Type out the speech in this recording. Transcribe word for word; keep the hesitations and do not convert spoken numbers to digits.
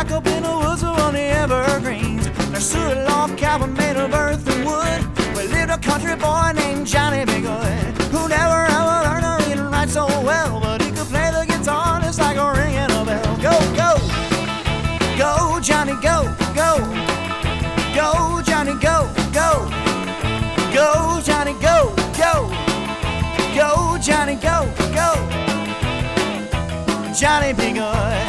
back up in the woods on the evergreens. There's stood a log cabin made of earth and wood, where lived a country boy named Johnny B. Goode, who never ever learned to read and write so well, but he could play the guitar just like a ringing a bell. Go, go, go, Johnny, go, go, go, Johnny, go, go, go, Johnny, go, go, go, Johnny, go, go, Johnny B. Goode.